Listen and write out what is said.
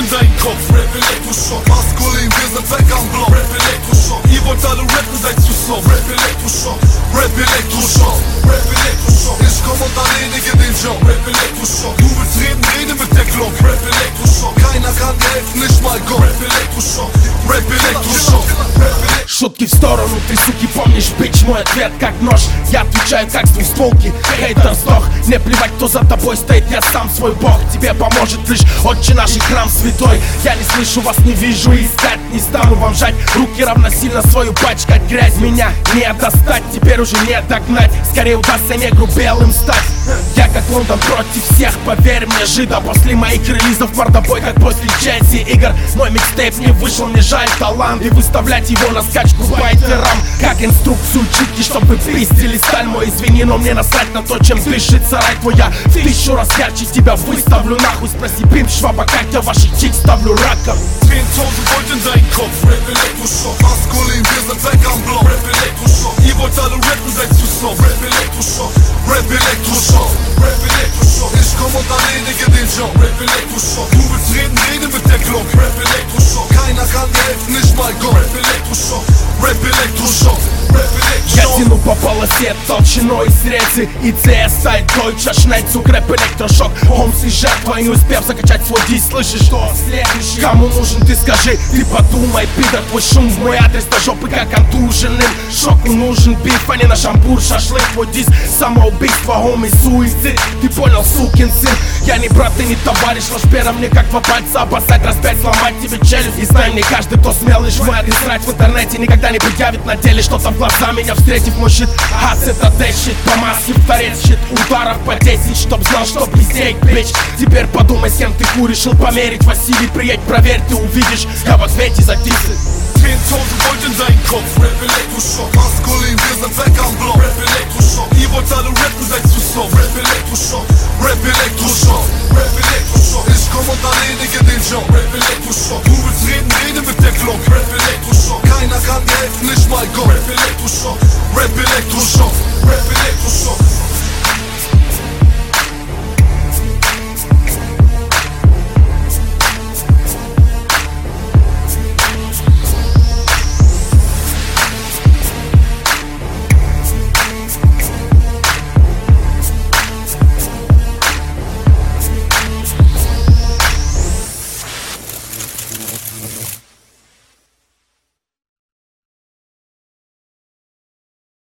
deinen Kopf. Rap Elektroschock, maskulin, wir sind weg am Block. Rap Elektroschock, ihr wollt alle rappen, seid zu soft. Rap Elektroschock, Rap Elektroschock, Rap Elektroschock. Ich komm und erledige den Job. Rap Elektroschock, du willst reden, rede mit der Glock. Rap Elektroschock, keiner kann dir helfen, nicht mal Gott. Rap Elektroschock, Rap Elektroschock, Шутки в сторону, ты, суки, помнишь, бич, мой ответ как нож. Я отвечаю как двустволки, хейтер сдох. Не плевать, кто за тобой стоит, я сам свой бог. Тебе поможет лишь отче наш и храм святой. Я не слышу вас, не вижу и искать не стану вам жать. Руки равносильно свою пачкать грязь. Меня не достать, теперь уже не догнать. Скорее удастся негру белым стать. Я как Лондон против всех, поверь мне, жида. После моих релизов мордобой, как после Челси игр. Мой микстейп не вышел, мне жаль талант. И выставлять его на скачку байтерам как инструкцию читки, чтобы пиздили сталь. Мой извини, но мне насрать на то, чем дышит сарай твой. Я в 1000 раз ярче тебя выставлю нахуй. Спроси пимп шваба, как я ваших чик ставлю раком. 10.000 Volt in deinen Kopf. Rap Elektroschock, maskulin, wir sind weg am Block. Rap Elektroschock, ihr wollt alle rappen, seid zu soft. Rap Elektroschock, Rap Elektroschock, Rap Elektroschock. Ich komm und erledige den Job. Rap Elektroschock, du willst reden, rede mit der Glock. Rap Elektroschock, keiner kann dir helfen, nicht mal Gott. Rap Elektroschock, Rap Elektroschock, Rap Elektroschock. Я тяну по полосе толщиной срези. И CS сайт Deutscher Schnellzug, Рэп Электрошок. Холмс и жертва, не успев закачать свой диск. Слышишь, что следующий? Кому нужен, ты скажи, ты подумай, пидор. Твой шум в мой адрес до жопы как контуженным. Шоку нужен биф, а не на шампур, шашлык. Твой диск, самоубийство, homie, суицид. Ты понял, сукин сын? Я не брат, ты не товарищ. Ложь пера мне как два пальца обоссать, распять, сломать тебе челюсть. И знай мне, каждый, кто смел лишь мой адрес срать в интернете, никогда не предъявит на деле что-то в глаза меня встретив. Мой щит, ас это дэшит, по маске в торец щит. Ударов по 10, чтоб знал, что пиздеть, бич. Теперь подумай, с кем ты куришь, решил померить. Василий, приедь, проверь, ты увидишь. Я в ответе за дисы. 10.000 Volt in deinen Kopf. Rap Elektroschock, maskulin, wir sind weg am Block. Rap Elektroschock, ihr wollt alle rappen, seid